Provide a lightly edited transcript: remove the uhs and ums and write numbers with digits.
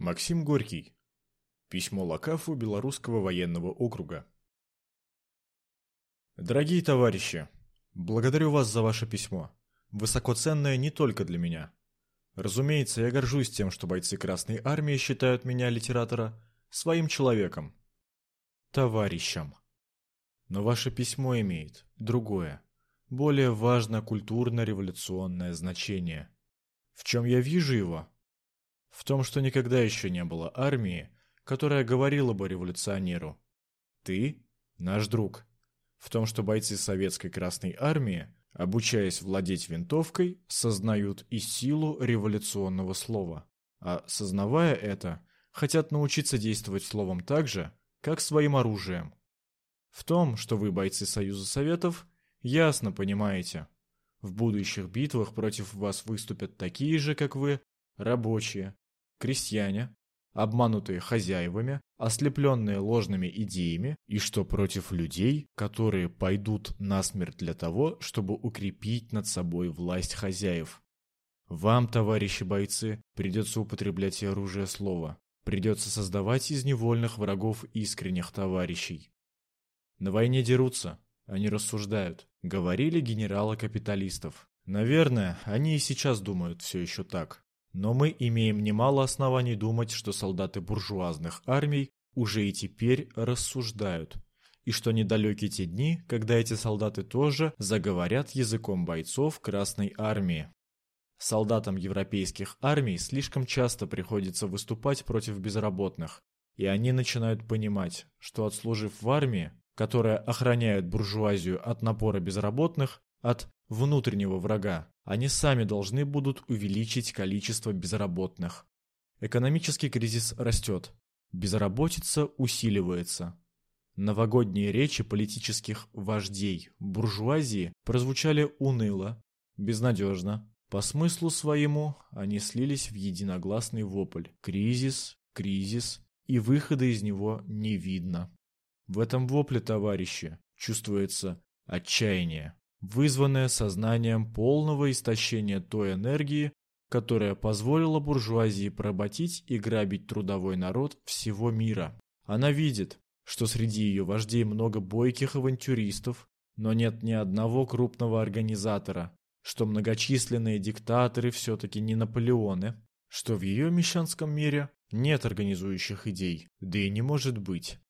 Максим Горький. Письмо Лакафу Белорусского военного округа. Дорогие товарищи, благодарю вас за ваше письмо, высокоценное не только для меня. Разумеется, я горжусь тем, что бойцы Красной Армии считают меня, литератора, своим человеком, товарищем. Но ваше письмо имеет другое, более важное культурно-революционное значение. В чем я вижу его? В том, что никогда еще не было армии, которая говорила бы революционеру: «Ты наш друг». В том, что бойцы Советской Красной Армии, обучаясь владеть винтовкой, сознают и силу революционного слова, а, сознавая это, хотят научиться действовать словом так же, как своим оружием. В том, что вы, бойцы Союза Советов, ясно понимаете: в будущих битвах против вас выступят такие же, как вы, рабочие, крестьяне, обманутые хозяевами, ослепленные ложными идеями, и что против людей, которые пойдут насмерть для того, чтобы укрепить над собой власть хозяев. Вам, товарищи бойцы, придется употреблять и оружие слова, придется создавать из невольных врагов искренних товарищей. На войне дерутся, они рассуждают, говорили генералы капиталистов. Наверное, они и сейчас думают все еще так. Но мы имеем немало оснований думать, что солдаты буржуазных армий уже и теперь рассуждают, и что недалеки те дни, когда эти солдаты тоже заговорят языком бойцов Красной Армии. Солдатам европейских армий слишком часто приходится выступать против безработных, и они начинают понимать, что, отслужив в армии, которая охраняет буржуазию от напора безработных, от внутреннего врага, они сами должны будут увеличить количество безработных. Экономический кризис растет, безработица усиливается. Новогодние речи политических вождей буржуазии прозвучали уныло, безнадежно. По смыслу своему они слились в единогласный вопль: кризис, кризис, и выхода из него не видно. В этом вопле, товарищи, чувствуется отчаяние, вызванное сознанием полного истощения той энергии, которая позволила буржуазии поработить и грабить трудовой народ всего мира. Она видит, что среди ее вождей много бойких авантюристов, но нет ни одного крупного организатора, что многочисленные диктаторы все-таки не Наполеоны, что в ее мещанском мире нет организующих идей, да и не может быть.